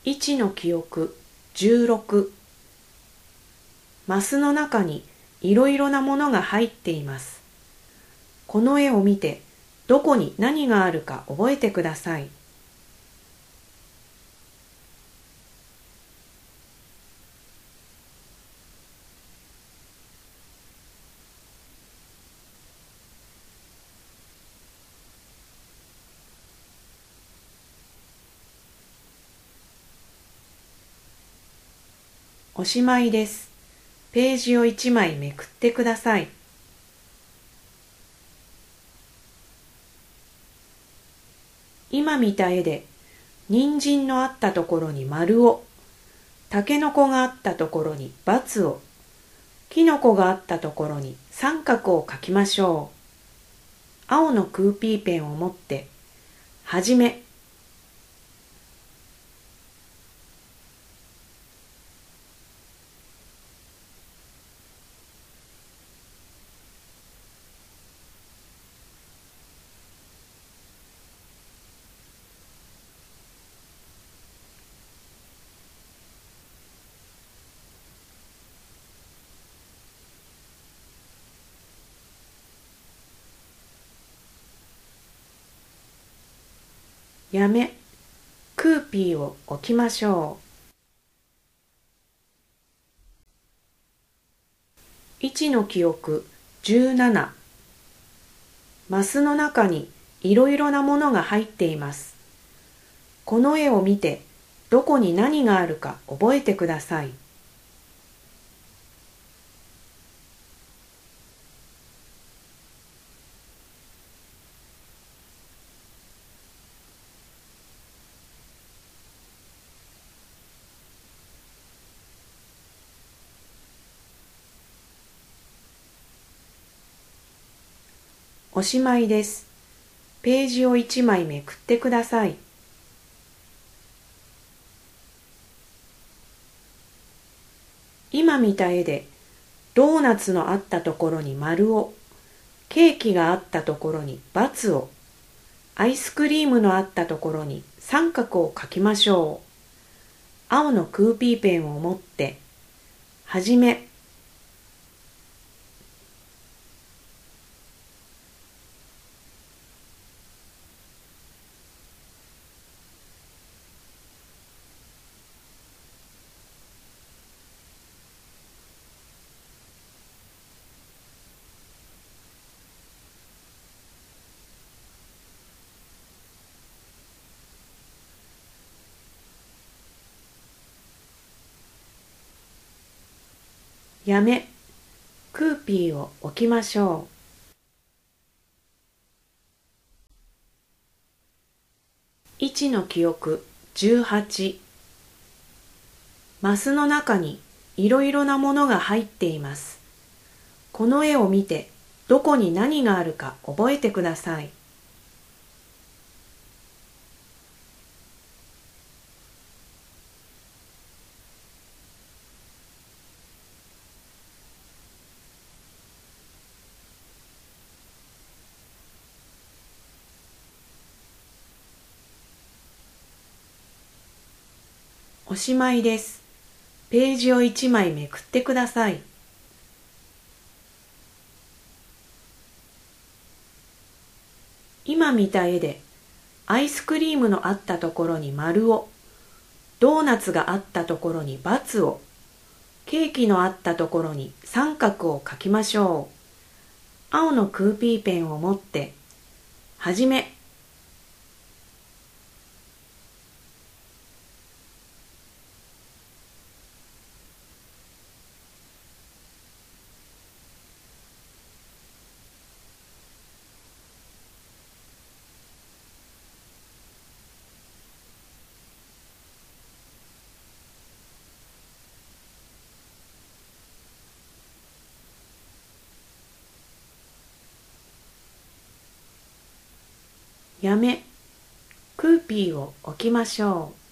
1の記憶16。マスの中にいろいろなものが入っています。この絵を見てどこに何があるか覚えてください。おしまいです。ページを1枚めくってください。今見た絵で、人参のあったところに丸を、たけのこがあったところに×を、きのこがあったところに三角を描きましょう。青のクーピーペンを持って、はじめ。やめ、クーピーを置きましょう。1の記憶17。マスの中にいろいろなものが入っています。この絵を見てどこに何があるか覚えてください。おしまいです。ページを1枚めくってください。今見た絵で、ドーナツのあったところに丸を、ケーキがあったところに×を、アイスクリームのあったところに三角を描きましょう。青のクーピーペンを持って、はじめ。やめ、クーピーを置きましょう。1の記憶18。マスの中にいろいろなものが入っています。この絵を見てどこに何があるか覚えてください。おしまいです。ページを1枚めくってください。今見た絵で、アイスクリームのあったところに丸を、ドーナツがあったところに×を、ケーキのあったところに三角を描きましょう。青のクーピーペンを持って、はじめ。やめ、クーピーを置きましょう。